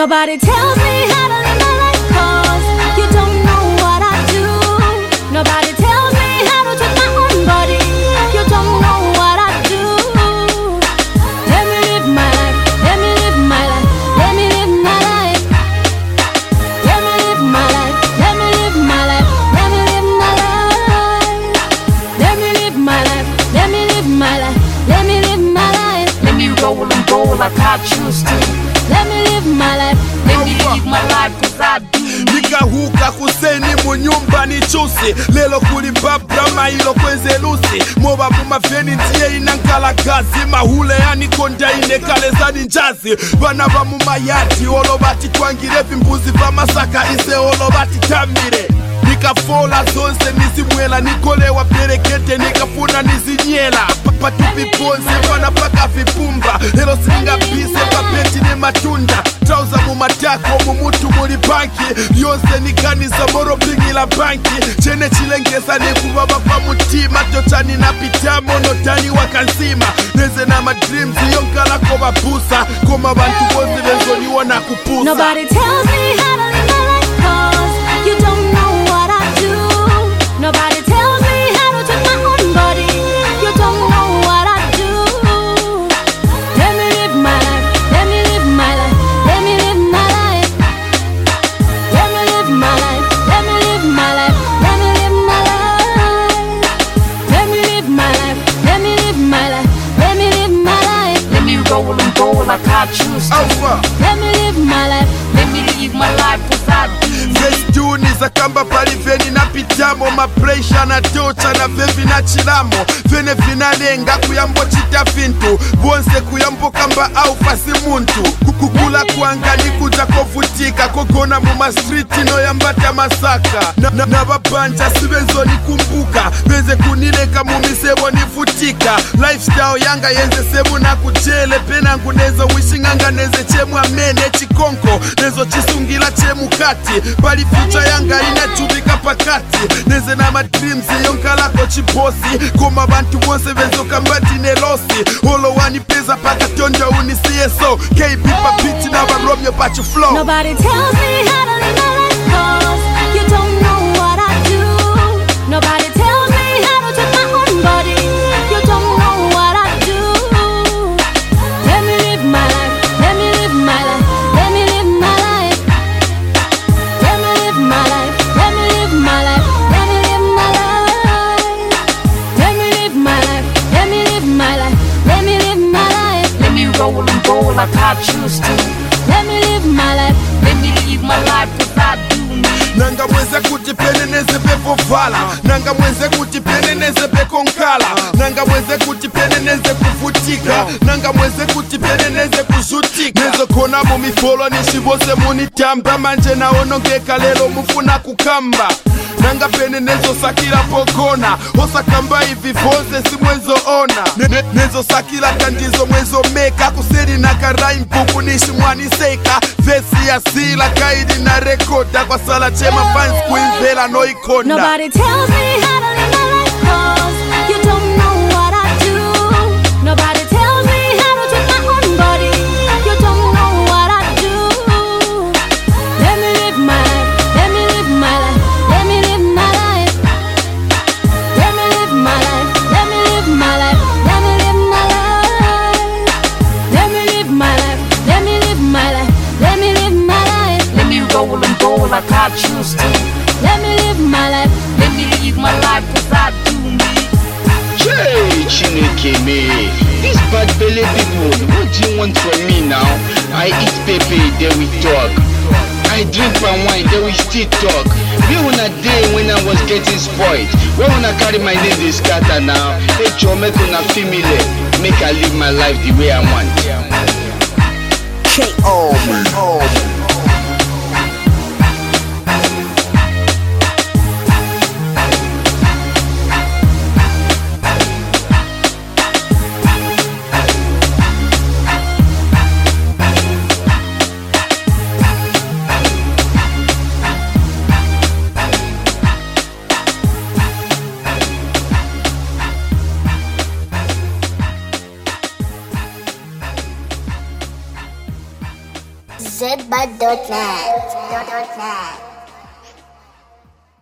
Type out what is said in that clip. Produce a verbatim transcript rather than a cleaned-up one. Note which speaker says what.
Speaker 1: Nobody tells me how to live my life, cause you don't know what I do. Nobody tells me how to treat my own body. You don't know what I do. Let me live my life, let me live my life, let me live my life. Let me live my life, let me live my life, let me live my life. Let me live my life, let me live my life, let me live my life.
Speaker 2: Let me roll and roll like I choose to.
Speaker 1: Let me live my life,
Speaker 2: let me live my life cause I do.
Speaker 3: Nikahuka kuseni mu nyumba ni chusi. Lelo kuli babra mailo kwenze lusi. Moba mumafeni ntiye inankala kazi. Mahule yani konja inekale zani njazi. Bana ba mumayati olobati twangire vimbuzi va masaka ise olobati tamire. Nikafola zonse nizimwela nikolewa perekete nikafuna nizinyela. Patu viponze wana paka vipumba. Helo singa bise papeti ni matunda. Trauza mumatako mumutu muli banki. Yonse nikanisa moro pingi la banki. Chene chilengesa nikubaba kwa mutima. Tochani na pitamo notani wakansima. Neze na madreams yonkala koma busa. Koma bantu bozi venzo niwa na kupusa.
Speaker 1: Nobody tells me how to live my life, cause you don't know what I do. Nobody tells me how to treat my own body. You don't know what I do. Let me live my life, let me live my life, let me live my life. Let me live my life, let me live my life, let me live my life. Let me live my life, let me live my life, let me live my life.
Speaker 2: Let me roll and roll like I choose to.
Speaker 1: Let me live my life,
Speaker 2: let me live my life cause I do.
Speaker 3: Zestuni za kamba paliveni na pitamo. Mapresha na tocha na vevi na chilamo. Vene vinalenga kuyambo chita fintu. Bonse kuyambo kamba au fasi muntu. Kukukula kuanga ni kuja kofutika. Kokona muma street no yambata masaka. Na, na, na babanja sibenzo ni kumbuka. Benze kunileka mumisebo nifutika. Lifestyle yanga yenze sebu na kuchele. Pena ngunezo wishinganga neze chemu amene chikonko. Nezo chisungila chemu kati. Bali future yanga inachubika pakati. Neze na madreams yonkalako chiposi. Koma bantu wonse venzo kambati nelosi. Holo wani peza paka tonja unisiye so. K B papiti na baromyo pachu flow.
Speaker 1: Nobody tells me how to live my life, cause you don't know what I do. Nobody tells me how to treat my own body. You don't know what I do. Let me live my life, let me live my life, let me live my life. Let me live my life, let me live my life, let me live my life. Let me live my life, let me live my life, let me live my life.
Speaker 2: Let me roll and roll like I choose to.
Speaker 1: Let me live my life,
Speaker 2: let me live my life cause I do.
Speaker 3: Nanga mweze kutipeneneze pepo vala. Nanga mweze kutipeneneze peko nkala. Nanga mweze kutipeneneze kufutika. Nanga mweze kutipeneneze kuzutika. Nezo kona mumifolo nishibose munitamba. Manje na onongeka lelo mufuna kukamba. Nanga pene nezo sakila pokona. Hosa kamba hivi fonse si mwezo ona. ne, ne, Nezo sakila kandizo mwezo meka. Kusiri na karai mpuku nishi mwani seka. Vesi ya sila kaidi na rekoda. Kwa sala chema fans kuinvela no ikona.
Speaker 1: Nobody tells me how to live my life, cause you don't know what I do. Nobody tells me how to treat my own body. You don't know what I do. Let me live my life, let me live my life, let me live my life. Let me live my life, let me live my life, let me live my life. Let me live my life, let me live my life, let me live my life.
Speaker 2: Let me roll and roll like I choose to.
Speaker 1: Let me live my life,
Speaker 2: let me live my life cause I do me.
Speaker 4: Hey, Chineke me. These bad belly people, what do you want from me now? I eat pepe, then we talk. I drink palm wine, then we still talk. We on a day when I was getting spoiled. Why when I carry my name this scatter now? Hey, Joe, make una female. Make I live my life the way I want.
Speaker 3: K O man.
Speaker 5: zbud dot net.